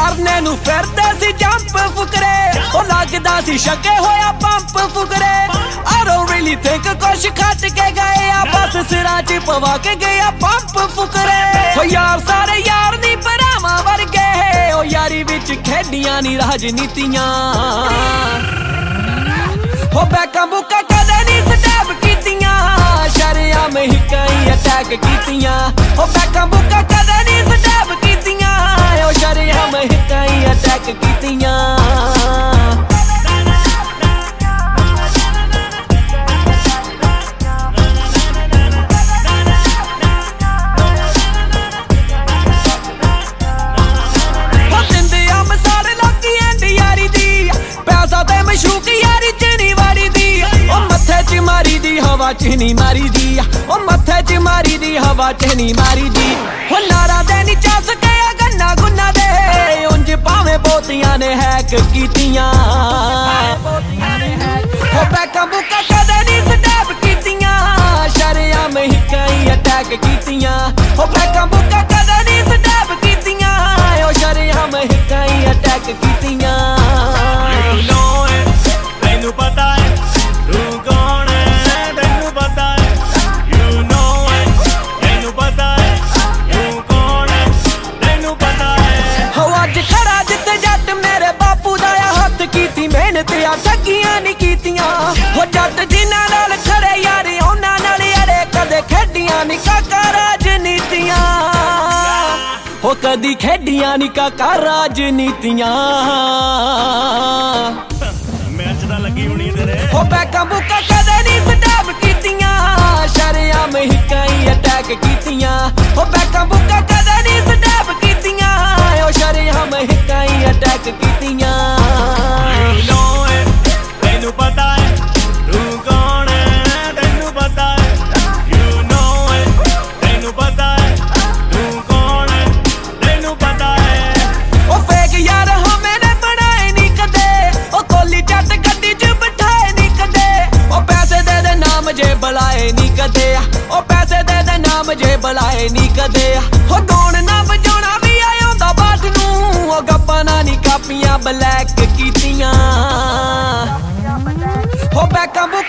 ਕਰਨੇ ਨੂੰ ਫਿਰਦੇ ਸੀ ਜੰਪ ਫੁਕਰੇ ਉਹ ਲੱਗਦਾ ਸੀ ਛੱਗੇ ਹੋਇਆ ਪੰਪ ਫੁਕਰੇ I don't really think ਕੁਛ ਖੱਟ ਕੇ ਗਏ ਆ ਬਸ ਸਿਰਾਂ 'ਚ ਪਵਾ ਕੇ ਗਿਆ ਪੰਪ ਫੁਕਰੇ ਹੋ ਯਾਰ ਸਾਰੇ ਯਾਰ ਨੀ ਭਰਾਵਾਂ ਵਰਗੇ ਉਹ ਯਾਰੀ ਵਿੱਚ ਖੇਡੀਆਂ ਨੀ ਰਾਜਨੀਤੀਆਂ ਹੋ ਬੈਕਾਂ ਬੁੱਕਾਂ ਕਦੇ ਨੀ ਸਟੈਪ ਕੀਤੀਆਂ ਸ਼ਰੇਆਮ ਹਿੱਕਾਂ ਹੀ ਅਟੈਕ ਕੀਤੀਆਂ ਹੋ ਬੈਕਾਂ ਬੁੱਕਾਂ ਕਦੇ ਨੀ ਸਟੈਪ ਕੀਤੀਆਂ ਉਹ ਸ਼ਰੇਆਮ ਹਿੱਕਾਂ ਹੀ ਅਟੈਕ ਕੀਤੀਆਂ ਹਵਾ ਚ ਨੀ ਮਾਰੀ ਦੀ ਉਹ ਮੱਥੇ ਚ ਮਾਰੀ ਦੀ ਹਵਾ ਚ ਨੀ ਮਾਰੀ ਦੀ ਹੋ ਨਾਰਾ ਦੇ ਨੀ ਚੱਸ ਕੇ ਗੰਨਾ ਗੁੰਨਾ ਦੇ ਉਂਝ ਭਾਵੇਂ ਬੋਤੀਆਂ ਨੇ ਹੈਕ ਕੀਤੀਆਂ ਹੋ ਬੈਕਾਂ ਬੁੱਕਾਂ ਕਦੇ ਨੀ ਸਟੈਪ ਕੀਤੀਆਂ ਸ਼ਰੇਆਮ ਹਿੱਕਾਂ ਹੀ ਅਟੈਕ ਕੀਤੀਆਂ ਹੋ ਬੈਕਾਂ ਬੁੱਕਾਂ ਕਦੇ ਨੀ ਸਟੈਪ ਕੀਤੀਆਂ ਉਹ ਸ਼ਰੇਆਮ ਹਿੱਕਾਂ ਹੀ ਅਟੈਕ ਕੀਤੀਆਂ ਤੈਨੂੰ ਪਤਾ ਹੈ ਤੂੰ ਕੌਣ ਮਿਹਨਤ ਆ ਠੱਗੀਆਂ ਨੀ ਕੀਤੀਆਂ ਹੋ ਜੱਟ ਜਿਨ੍ਹਾਂ ਨਾਲ ਖੜੇ ਯਾਰ ਉਹਨਾਂ ਨਾਲ ਅੜੇ ਕਦੇ ਖੇਡੀਆਂ ਨੀ ਕਾਕਾ ਰਾਜਨੀਤੀਆਂ ਹੋ ਕਦੀ ਖੇਡੀਆਂ ਨੀ ਕਾਕਾ ਰਾਜਨੀਤੀਆਂ ਮੈਚ ਤਾਂ ਲੱਗੀ ਹੋਣੀ ਤੇਰੇ ਹੋ ਬੈਕਾਂ ਬੁੱਕਾਂ ਕਦੇ ਨੀ ਸਟੈਪ ਕੀਤੀਆਂ ਸ਼ਰੇਆਮ ਹਿੱਕਾਂ ਹੀ ਅਟੈਕ ਕੀਤੀਆਂ ਹੋ ਬੈਕਾਂ ਬੁੱਕਾਂ ਕਦੇ ਨੀ ਸਟੈਪ ਕੀਤੀਆਂ ਉਹ ਸ਼ਰੇਆਮ ਹਿੱਕਾਂ ਹੀ ਅਟੈਕ ਕੀਤੀਆਂ ਤੈਨੂੰ ਪਤਾ ਹੈ ਤੂੰ ਕੌਣ ਹੈ ਤੈਨੂੰ ਪਤਾ ਹੈ you know it ਤੈਨੂੰ ਪਤਾ ਹੈ ਤੂੰ ਕੌਣ ਹੈ ਤੈਨੂੰ ਪਤਾ ਹੈ ਉਹ ਫੇਕ ਯਾਰ ਹੋ ਮੈਨੇ ਬਣਾਏ ਨੀ ਕਦੇ ਉਹ ਕੋਲੀ ਜੱਟ ਗੱਡੀ 'ਚ ਬਿਠਾਏ ਨੀ ਕਦੇ ਉਹ ਪੈਸੇ ਦੇ ਨਾਮ ਜੇ ਬੁਲਾਏ ਨੀ ਕਦੇ ਉਹ ਪੈਸੇ ਦੇ ਨਾਮ ਜੇ ਬੁਲਾਏ ਨੀ ਕਦੇ ਹੋ ਗਾਉਣ ਨਾ ਵਜਾਉਣਾ ਵੀ ਆਉਂਦਾ ਬਾਤ ਨੂੰ ਉਹ ਗੱਪਾਂ ਨਾ ਨੀ ਕਾਪੀਆਂ ਬਲੈਕ ਕੀਤੀਆਂ ਹੋ ਬੈਕਾਂ